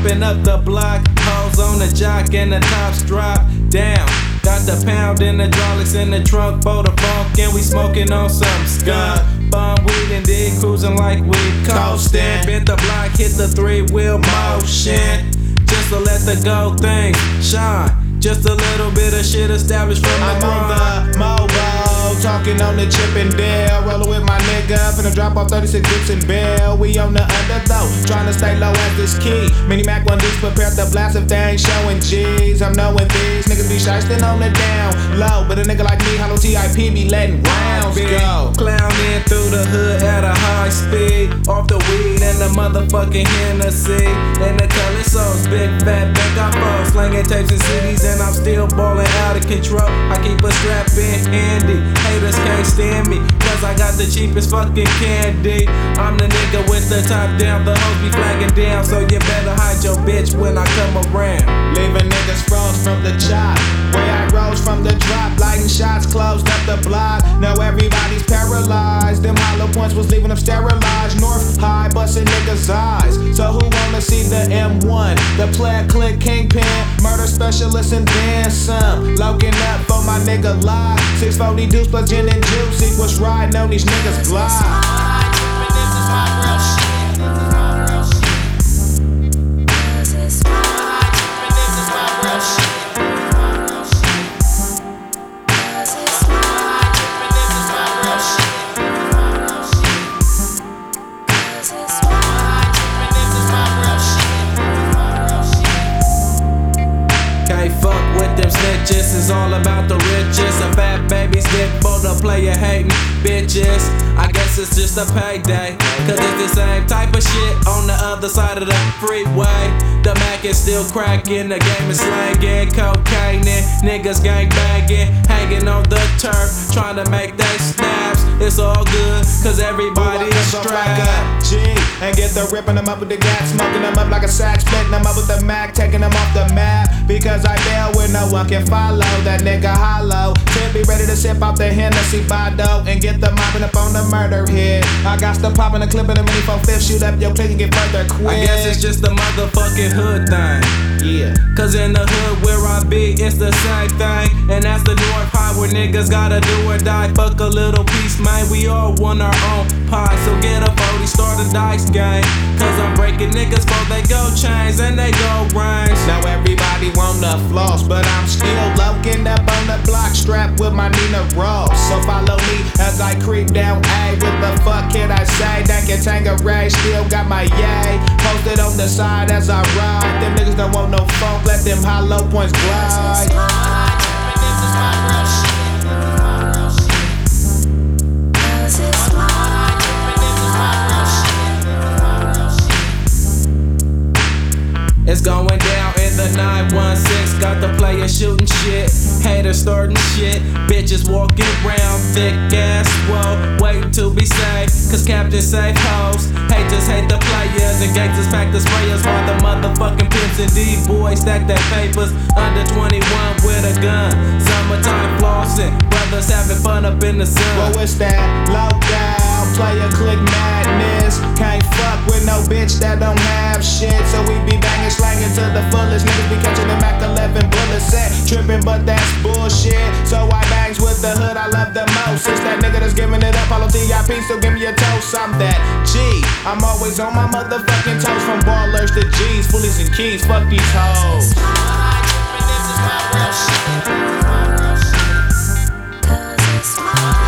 Whipping up the block, hoes on the jock and the tops drop down. Got the pound in the hydraulics in the trunk for the funk, and we smoking on some skunk. Bum weed and dig, cruising like we coastin'. Bent the block, hit the 3-wheel motion, just to let the gold things shine. Just a little bit of shit established from the I'm on the mobile, talking on the chip and Dale. Rollin' with my nigga, finna drop off 36 dips and bail. We on the underlow, tryna stay low as this key. Mini Mac 1Ds prepared to blast if they ain't showing G's. I'm knowing these niggas be shystin' on the down low, but a nigga like me, hollow TIP, be letting rounds go. Clownin' through the hood at a high speed, off the weed and the motherfucking Hennessy. And the color sauce, big fat back I fall, slanging tapes and CDs, and I'm still ballin' out of control. I keep a strap in handy, haters can't stand me, cause I got the cheapest fucking candy. I'm the nigga with the top down, the hoes be flagging down, so you better hide your bitch when I come around. Leaving niggas froze from the chop, where I rose from the drop, lighting shots, closed up the block. Now everybody's paralyzed, them hollow points was leaving them sterilized. North High busting niggas' eyes, so who wanna see the M1? The player click kingpin, murder specialist and then some. Loking up for my nigga live, 640 deuce plus gin and juice equals riding on these niggas blind. Snitches is all about the riches. A fat baby's dick for the player hating bitches. I guess it's just a payday, cause it's the same type of shit on the other side of the freeway. The Mac is still cracking, the game is slanging, cocaine and niggas gang banging, hanging on the turf, trying to make they snaps. It's all good, cause everybody's strapped. G and get the ripping them up with the gas, smoking them up like a sack, splitting them up with the Mac, taking them off the map. Because I bail where no one can follow, that nigga hollow. Tip be ready to sip out the Hennessy bottle and get the mopping up on the murder hit. I got to pop in the clip in the mini 4/5, shoot up your click and get further quick. I guess it's just the motherfucking hood thing. Yeah. Cause in the hood where I be, it's the same thing. And that's the North High where niggas gotta do or die. Fuck a little piece, man, we all want our own pie. So get a 40, start a dice game. Cause I'm breaking niggas for they go chains and they go rings. Now everybody wanna floss, but I'm still looking up on the block, strapped with my Nina Ross. So follow me as I creep down A. What the fuck can I say? That can Tangeray, still got my yay posted on the side as I ride. Them niggas don't want no funk, let them hollow points glide. It's going down in the 916, got the player shooting shit, haters starting shit, bitches walking around thick ass, whoa, waiting to be saved, cause captains save hoes, haters hate the players, and gangsters pack the sprayers, while the motherfucking pimps and D-boys stack their papers, under 21 with a gun, summertime flossing, brothers having fun up in the sun. Well, it's that low down, player click madness, can't fuck with no bitch that don't have shit, so we be banging slanging to the fullest. Niggas be catching them Mac 11 bullets set, tripping, but that's bullshit. So I bangs with the hood I love the most. Since that nigga that's giving it up, follow TIP, so give me a toast. I'm that G. I'm always on my motherfucking toes, from ballers to G's, fullies and keys. Fuck these hoes. This is my real shit. Cause it's my